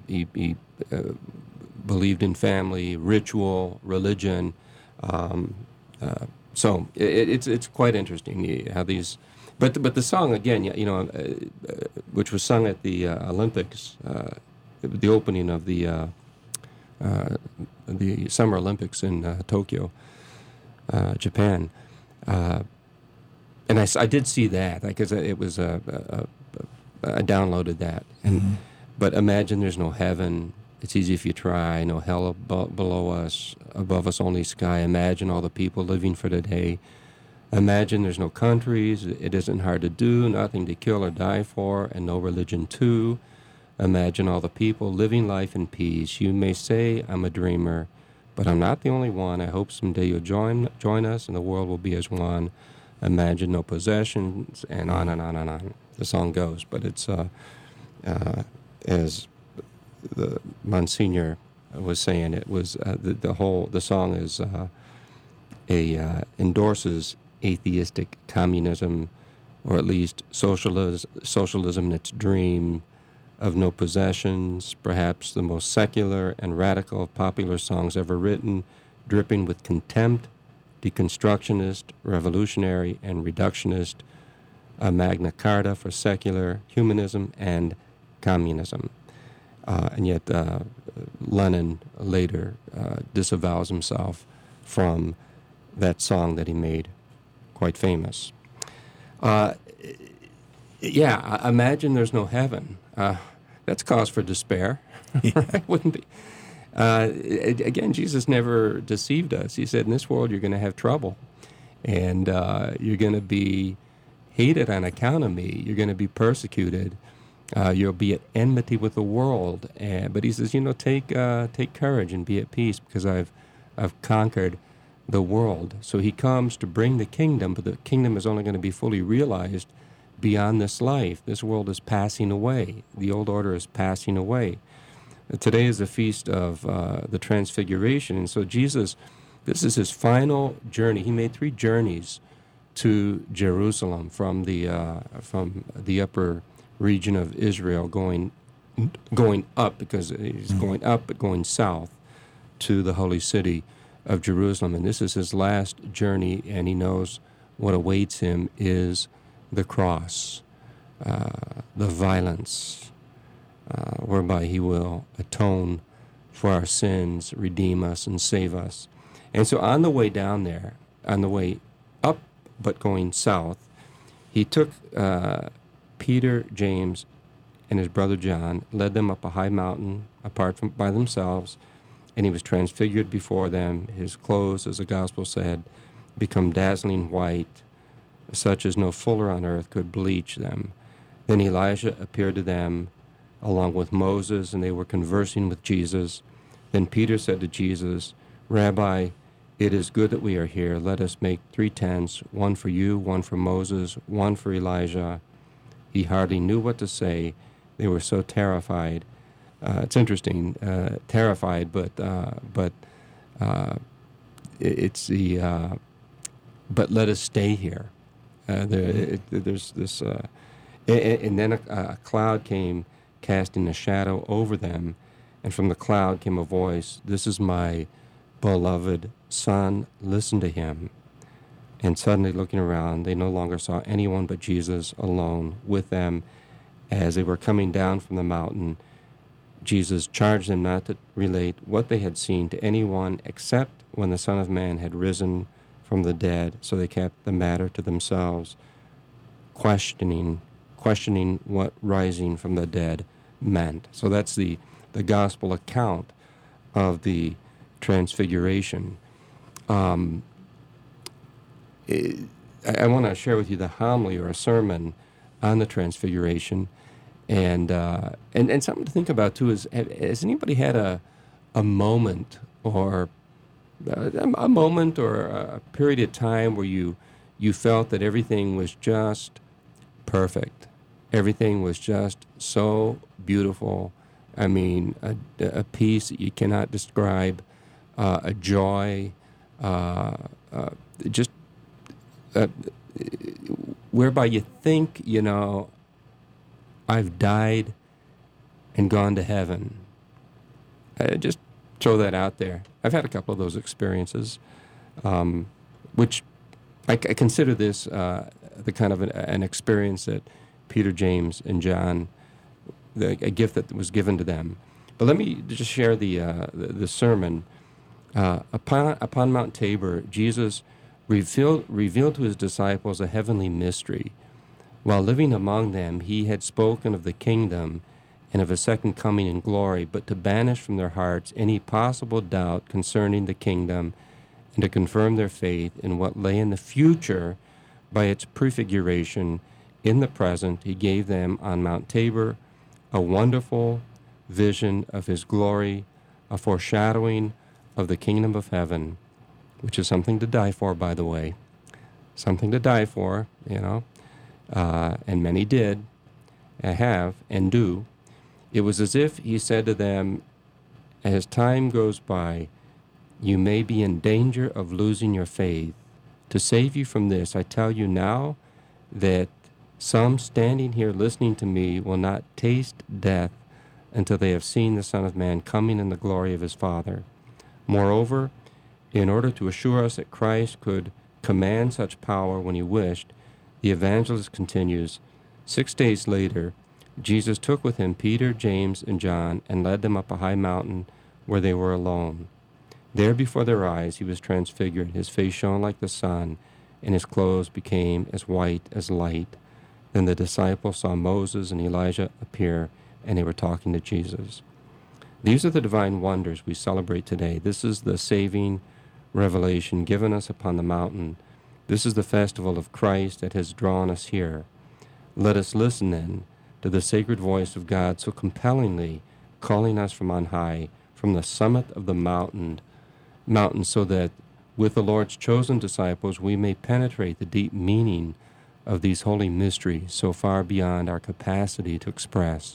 believed in family, ritual, religion. So it's quite interesting how these, but the song again, which was sung at the Olympics, the opening of the Summer Olympics in Tokyo, Japan, and I did see that because it was I downloaded that, and but imagine there's no heaven. It's easy if you try, no hell below us, above us only sky. Imagine all the people living for today. Imagine there's no countries, it isn't hard to do, nothing to kill or die for, and no religion too. Imagine all the people living life in peace. You may say I'm a dreamer, but I'm not the only one. I hope someday you'll join us and the world will be as one. Imagine no possessions, and on and on and on. The song goes, but it's as the Monsignor was saying, it was the song is endorses atheistic communism, or at least socialism in its dream of no possessions, perhaps the most secular and radical of popular songs ever written, dripping with contempt, deconstructionist, revolutionary, and reductionist, a Magna Carta for secular humanism and communism. And yet Lennon later disavows himself from that song that he made quite famous. Imagine there's no heaven. That's cause for despair. Right? Wouldn't be. Again, Jesus never deceived us. He said, in this world you're going to have trouble, and you're going to be hated on account of me. You're going to be persecuted. You'll be at enmity with the world. But he says, take courage and be at peace, because I've conquered the world. So he comes to bring the kingdom, but the kingdom is only going to be fully realized beyond this life. This world is passing away. The old order is passing away. Today is the feast of the Transfiguration, and so Jesus, this is his final journey. He made 3 journeys to Jerusalem from the upper region of Israel, going up, because he's going up, but going south to the holy city of Jerusalem. And this is his last journey, and he knows what awaits him is the cross, the violence, whereby he will atone for our sins, redeem us, and save us. And so on the way down there, on the way up but going south, he took Peter, James, and his brother John, led them up a high mountain apart from by themselves, and he was transfigured before them. His clothes, as the gospel said, become dazzling white, such as no fuller on earth could bleach them. Then Elijah appeared to them along with Moses, and they were conversing with Jesus. Then Peter said to Jesus, "Rabbi, it is good that we are here. Let us make 3 tents, one for you, one for Moses, one for Elijah." He hardly knew what to say. They were so terrified. It's interesting, terrified, but it's the but let us stay here. There's this, and then a cloud came, casting a shadow over them, and from the cloud came a voice, "This is my beloved Son, listen to him." And suddenly, looking around, they no longer saw anyone but Jesus alone with them. As they were coming down from the mountain, Jesus charged them not to relate what they had seen to anyone except when the Son of Man had risen from the dead. So they kept the matter to themselves, questioning what rising from the dead meant. So that's the gospel account of the Transfiguration. I want to share with you the homily or a sermon on the Transfiguration, and something to think about too is, has anybody had a moment or a period of time where you felt that everything was just perfect, everything was just so beautiful? I mean, a peace that you cannot describe, a joy, just whereby you think, I've died and gone to heaven. Just throw that out there. I've had a couple of those experiences, which I consider this the kind of an experience that Peter, James, and John, a gift that was given to them. But let me just share the sermon. Upon Mount Tabor, Jesus revealed to his disciples a heavenly mystery. While living among them, he had spoken of the kingdom and of a second coming in glory, but to banish from their hearts any possible doubt concerning the kingdom and to confirm their faith in what lay in the future by its prefiguration in the present, he gave them on Mount Tabor a wonderful vision of his glory, a foreshadowing of the kingdom of heaven, which is something to die for, by the way. Something to die for, and many did, have, and do. It was as if he said to them, as time goes by, you may be in danger of losing your faith. To save you from this, I tell you now that some standing here listening to me will not taste death until they have seen the Son of Man coming in the glory of his Father. Moreover, in order to assure us that Christ could command such power when he wished, the evangelist continues, 6 days later, Jesus took with him Peter, James, and John and led them up a high mountain where they were alone. There before their eyes he was transfigured. His face shone like the sun, and his clothes became as white as light. Then the disciples saw Moses and Elijah appear, and they were talking to Jesus. These are the divine wonders we celebrate today. This is the saving revelation given us upon the mountain. This is the festival of Christ that has drawn us here. Let us listen then to the sacred voice of God so compellingly calling us from on high, from the summit of the mountain, so that with the Lord's chosen disciples we may penetrate the deep meaning of these holy mysteries so far beyond our capacity to express.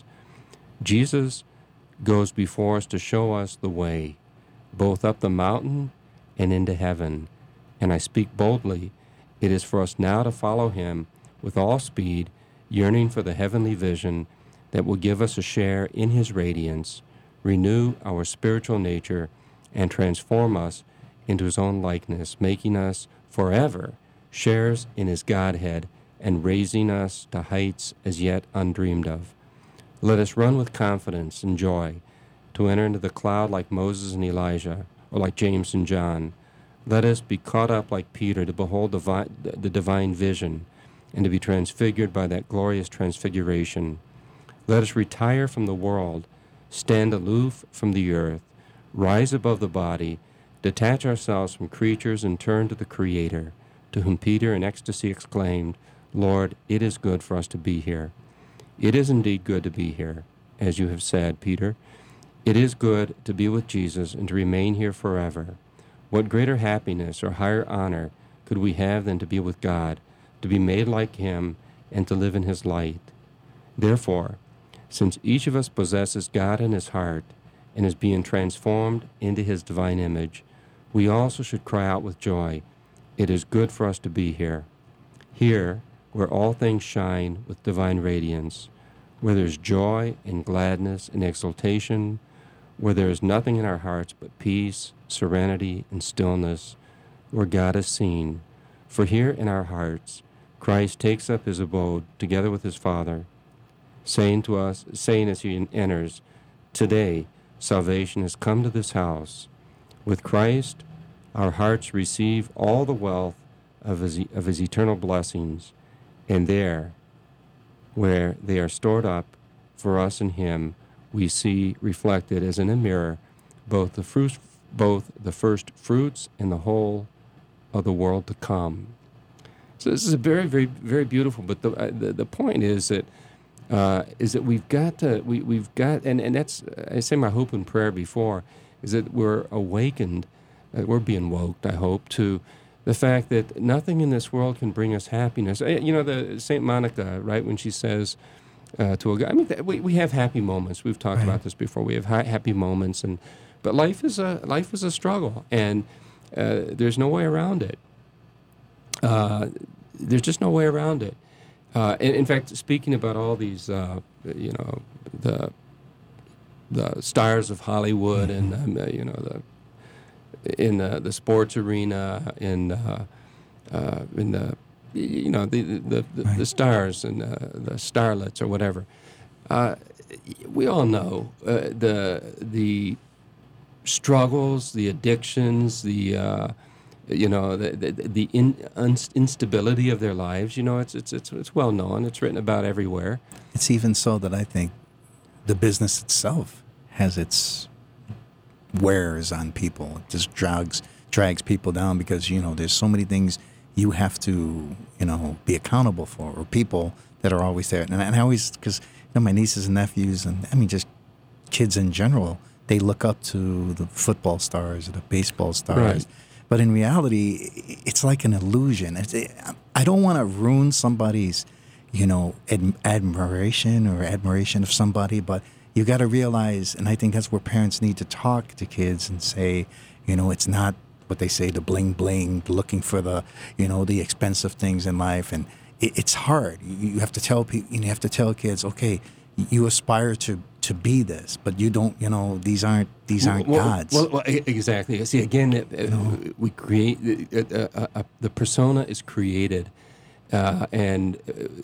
Jesus goes before us to show us the way, both up the mountain and into heaven. And I speak boldly, it is for us now to follow him with all speed, yearning for the heavenly vision that will give us a share in his radiance, renew our spiritual nature, and transform us into his own likeness, making us forever shares in his Godhead and raising us to heights as yet undreamed of. Let us run with confidence and joy to enter into the cloud like Moses and Elijah, or like James and John. Let us be caught up like Peter to behold the divine vision and to be transfigured by that glorious transfiguration. Let us retire from the world, stand aloof from the earth, rise above the body, detach ourselves from creatures and turn to the Creator, to whom Peter in ecstasy exclaimed, Lord, it is good for us to be here. It is indeed good to be here, as you have said, Peter. It is good to be with Jesus and to remain here forever. What greater happiness or higher honor could we have than to be with God, to be made like him, and to live in his light? Therefore, since each of us possesses God in his heart and is being transformed into his divine image, we also should cry out with joy, it is good for us to be here. Here, where all things shine with divine radiance, where there is joy and gladness and exultation, where there is nothing in our hearts but peace, serenity, and stillness, where God is seen. For here in our hearts, Christ takes up his abode together with his Father, saying as he enters, today salvation has come to this house. With Christ, our hearts receive all the wealth of his eternal blessings, and there, where they are stored up for us in him, we see reflected as in a mirror both the first fruits and the whole of the world to come. So this is a very, very, very beautiful. But the point is that we've got and that's, I say my hope and prayer before, is that we're awakened, we're being woke, I hope, to the fact that nothing in this world can bring us happiness. You know, the Saint Monica, right, when she says to a guy, I mean, we have happy moments. We've talked about this before. We have happy moments, but life is a struggle, and there's no way around it. There's just no way around it. In fact, speaking about all these, the stars of Hollywood, and in the sports arena, in the stars and the starlets or whatever. We all know the struggles, the addictions, the instability of their lives. You know, it's well known. It's written about everywhere. It's even so that I think the business itself has its wears on people. It just drags people down because, you know, there's so many things you have to, be accountable for, or people that are always there. And I always, because, my nieces and nephews, and I mean, just kids in general, they look up to the football stars or the baseball stars. Right. But in reality, it's like an illusion. I don't want to ruin somebody's, admiration of somebody, but you got to realize, and I think that's where parents need to talk to kids and say, it's not what they say, the bling bling, looking for the, the expensive things in life, and it's hard. You have to tell people, you have to tell kids, okay, you aspire to be this, but you don't, these aren't gods. Well, exactly. See, again, we create, the persona is created. So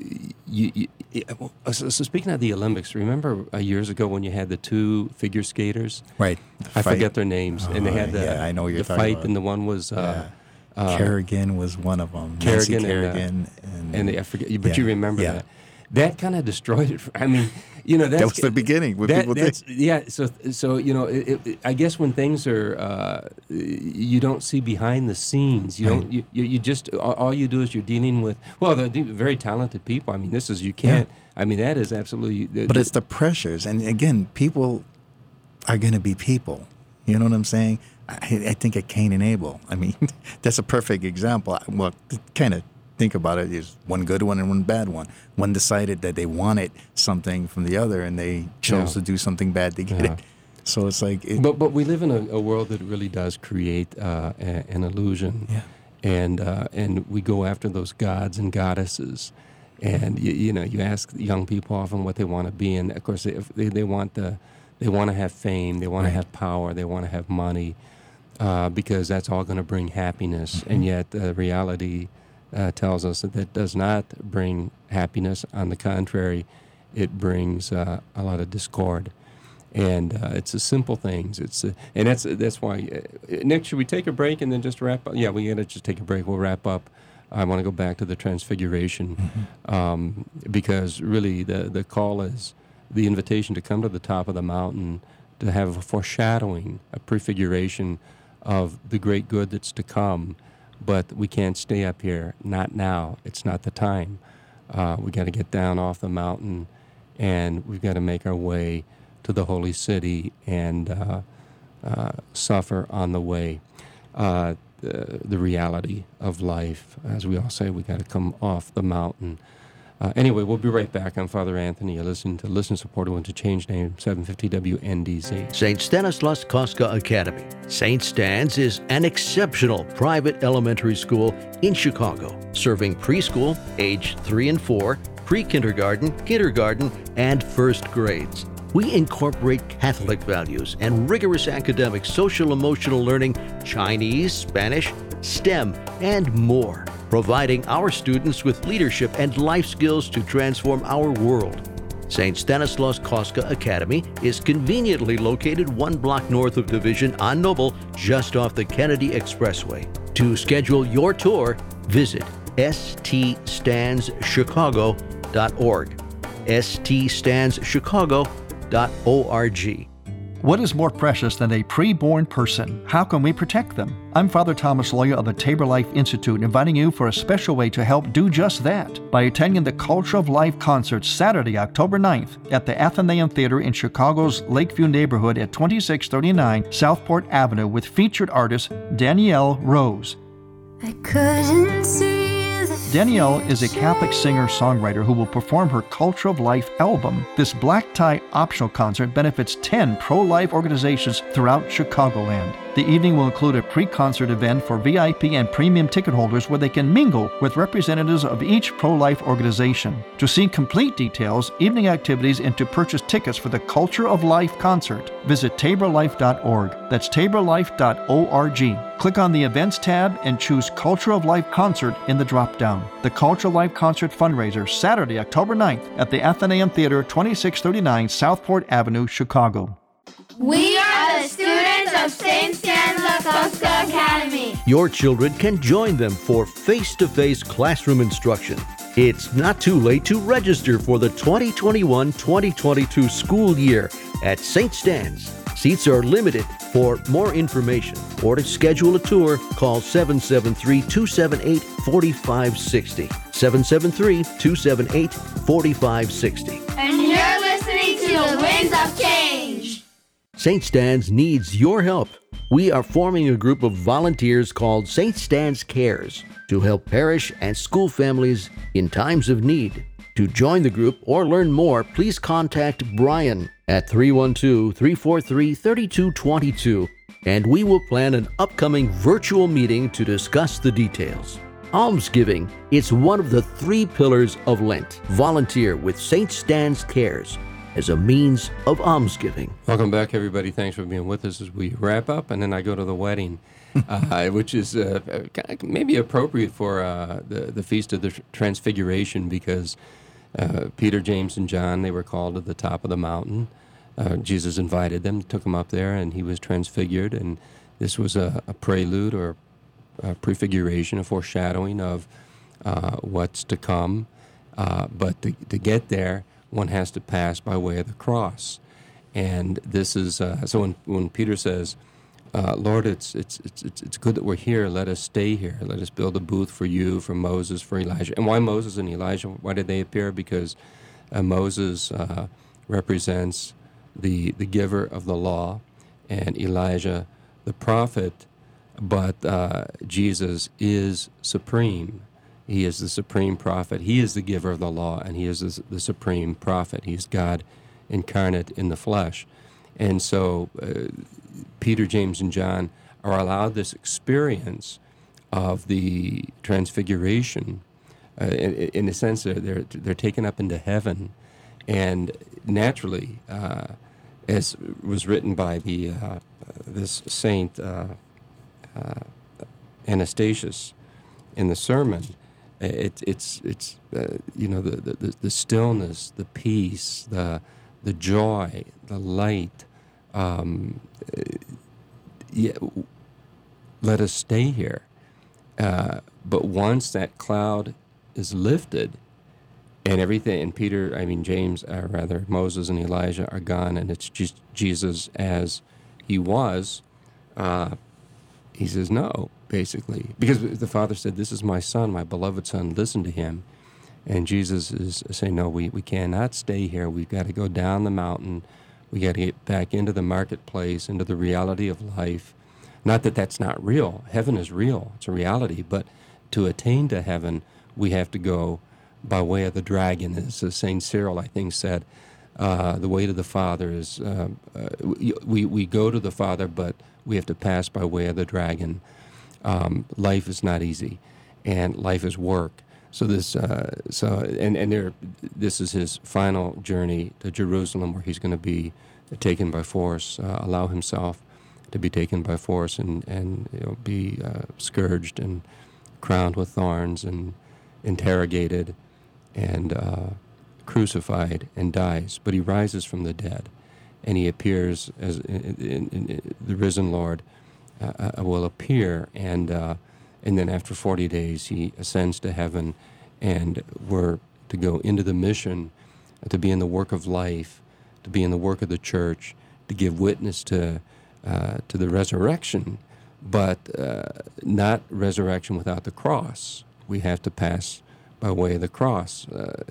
speaking of the Olympics, remember years ago when you had the two figure skaters? Right. I forget their names. And they had I know what you're the talking fight, about. and the one was... Kerrigan was one of them. Kerrigan Nancy Kerrigan. and I forget, but you remember that. that kind of destroyed it. I mean, that was the beginning. What people did. Yeah. So I guess when things are, you don't see behind the scenes. You don't. You just all you do is you're dealing with. Well, they're very talented people. I mean, you can't. Yeah. I mean, that is absolutely. But it's the pressures, and again, people are going to be people. You know what I'm saying? I think at Cain and Abel. I mean, that's a perfect example. Well, kind of think about it, is one good one and one bad one. One decided that they wanted something from the other, and they chose to do something bad to get it. So it's like... But we live in a world that really does create an illusion. Yeah. And we go after those gods and goddesses. And, you ask young people often what they want to be. And, of course, they want to have fame. They want to have power. They want to have money because that's all going to bring happiness. Mm-hmm. And yet the reality tells us that does not bring happiness. On the contrary, it brings a lot of discord. And it's the simple things. And that's why. Nick, should we take a break and then just wrap up? Yeah, we got to just take a break. We'll wrap up. I want to go back to the Transfiguration because really the call is the invitation to come to the top of the mountain to have a foreshadowing, a prefiguration of the great good that's to come. But we can't stay up here. Not now. It's not the time. We got to get down off the mountain, and we've got to make our way to the holy city and suffer on the way. The reality of life, as we all say, we got to come off the mountain. Anyway, we'll be right back. I'm Father Anthony. You're listening to Listen, Support, and to Change Name 750 WNDZ. St. Stanislaus Kostka Academy. St. Stan's is an exceptional private elementary school in Chicago, serving preschool, age 3 and 4, pre-kindergarten, kindergarten, and first grades. We incorporate Catholic values and rigorous academic social-emotional learning, Chinese, Spanish, STEM, and more, providing our students with leadership and life skills to transform our world. St. Stanislaus Kostka Academy is conveniently located 1 block north of Division on Noble, just off the Kennedy Expressway. To schedule your tour, visit ststandschicago.org. ststandschicago.org. What is more precious than a pre-born person? How can we protect them? I'm Father Thomas Loya of the Tabor Life Institute, inviting you for a special way to help do just that by attending the Culture of Life concert Saturday, October 9th at the Athenaeum Theater in Chicago's Lakeview neighborhood at 2639 Southport Avenue with featured artist Danielle Rose. I couldn't see. Danielle is a Catholic singer-songwriter who will perform her Culture of Life album. This black tie optional concert benefits 10 pro-life organizations throughout Chicagoland. The evening will include a pre-concert event for VIP and premium ticket holders where they can mingle with representatives of each pro-life organization. To see complete details, evening activities, and to purchase tickets for the Culture of Life concert, visit taborlife.org. That's taborlife.org. Click on the Events tab and choose Culture of Life Concert in the drop-down. The Culture of Life Concert fundraiser, Saturday, October 9th at the Athenaeum Theater, 2639 Southport Avenue, Chicago. We are the students of St. Stanislaus Kostka Academy. Your children can join them for face-to-face classroom instruction. It's not too late to register for the 2021-2022 school year at St. Stan's. Seats are limited. For more information or to schedule a tour, call 773-278-4560. 773-278-4560. And you're listening to the Winds of Change. St. Stan's needs your help. We are forming a group of volunteers called St. Stan's Cares to help parish and school families in times of need. To join the group or learn more, please contact Brian at 312-343-3222, and we will plan an upcoming virtual meeting to discuss the details. Almsgiving is one of the 3 pillars of Lent. Volunteer with St. Stan's Cares as a means of almsgiving. Welcome back, everybody. Thanks for being with us as we wrap up, and then I go to the wedding, which is maybe appropriate for the Feast of the Transfiguration, because Peter, James, and John, they were called to the top of the mountain. Jesus invited them, took them up there, and he was transfigured. And this was a prelude or a prefiguration, a foreshadowing of what's to come. But to get there, one has to pass by way of the cross. And this is so when Peter says, Lord, it's good that we're here. Let us stay here. Let us build a booth for you, for Moses, for Elijah. And why Moses and Elijah? Why did they appear? Because Moses represents the giver of the law, and Elijah the prophet. But Jesus is supreme. He is the supreme prophet. He is the giver of the law, and he is the supreme prophet. He is God incarnate in the flesh. And so Peter, James, and John are allowed this experience of the transfiguration. In a sense, they're taken up into heaven, and naturally, as was written by this saint Anastasius in the sermon, it's the stillness, the peace, the joy, the light. Let us stay here. But once that cloud is lifted, and everything, and James, Moses and Elijah are gone, and it's just Jesus as he was, he says no, basically. Because the Father said, this is my Son, my beloved Son, listen to him. And Jesus is saying, no, we cannot stay here. We've got to go down the mountain. We got to get back into the marketplace, into the reality of life. Not that that's not real. Heaven is real. It's a reality. But to attain to heaven, we have to go by way of the dragon. As St. Cyril, I think, said, the way to the Father is, we go to the Father, but we have to pass by way of the dragon. Life is not easy, and life is work. So this is his final journey to Jerusalem, where he's going to be taken by force, allow himself to be taken by force, and be scourged and crowned with thorns and interrogated and crucified and dies. But he rises from the dead, and he appears as in the risen Lord will appear, and then after 40 days he ascends to heaven, and we're to go into the mission, to be in the work of life, to be in the work of the church, to give witness to the resurrection, but not resurrection without the cross. We have to pass by way of the cross.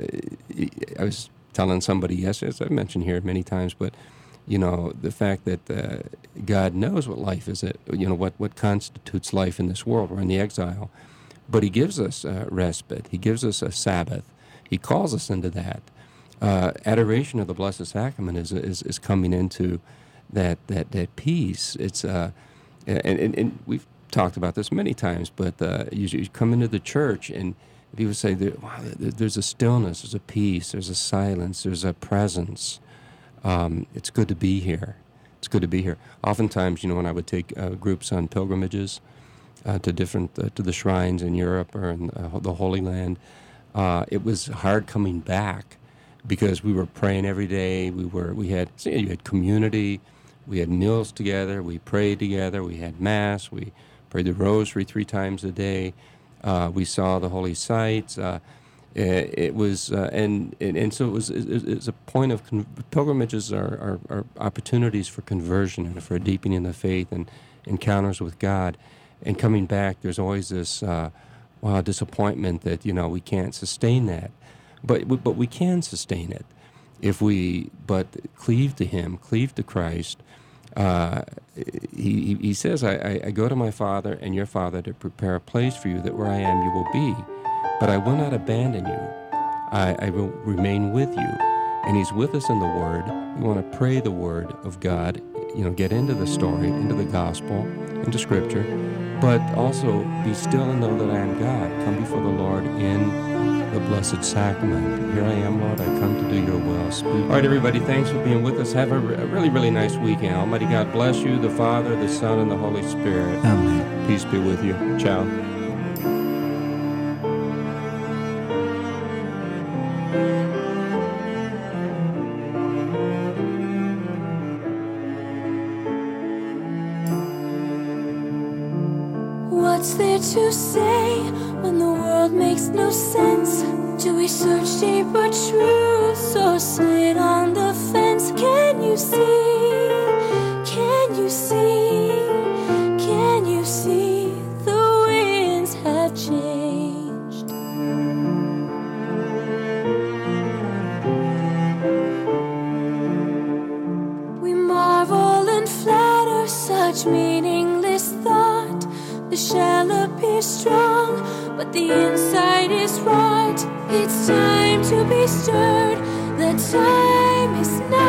I was telling somebody yesterday, as I've mentioned here many times, but the fact that God knows what life is, what constitutes life in this world. We're in the exile. But he gives us respite. He gives us a Sabbath. He calls us into that. Adoration of the Blessed Sacrament is coming into that peace. It's and we've talked about this many times, but you come into the church and people say, there's a stillness, there's a peace, there's a silence, there's a presence. It's good to be here. It's good to be here. Oftentimes, when I would take groups on pilgrimages to the shrines in Europe or in the Holy Land, it was hard coming back because we were praying every day. You had community, we had meals together, we prayed together, we had Mass, we prayed the Rosary 3 times a day, we saw the holy sites. It was, and so it was a point of pilgrimages are opportunities for conversion and for deepening in the faith and encounters with God. And coming back, there's always this disappointment that we can't sustain that, but we can sustain it if we cleave to Him, cleave to Christ. He says, I go to my Father and your Father to prepare a place for you, that where I am you will be. But I will not abandon you. I will remain with you. And He's with us in the Word. We want to pray the Word of God, get into the story, into the Gospel, into Scripture, but also be still and know that I am God. Come before the Lord in the Blessed Sacrament. Here I am, Lord. I come to do your will. Speak. All right, everybody, thanks for being with us. Have a really, really nice weekend. Almighty God bless you, the Father, the Son, and the Holy Spirit. Amen. Peace be with you. Ciao. What's there to say when the world makes no sense? Do we search deeper truths or sit on the fence? Can you see? Can you see? Can you see the winds have changed? We marvel and flatter such meaningless thought. The shell appears strong, but the inside is right. It's time to be stirred. The time is now.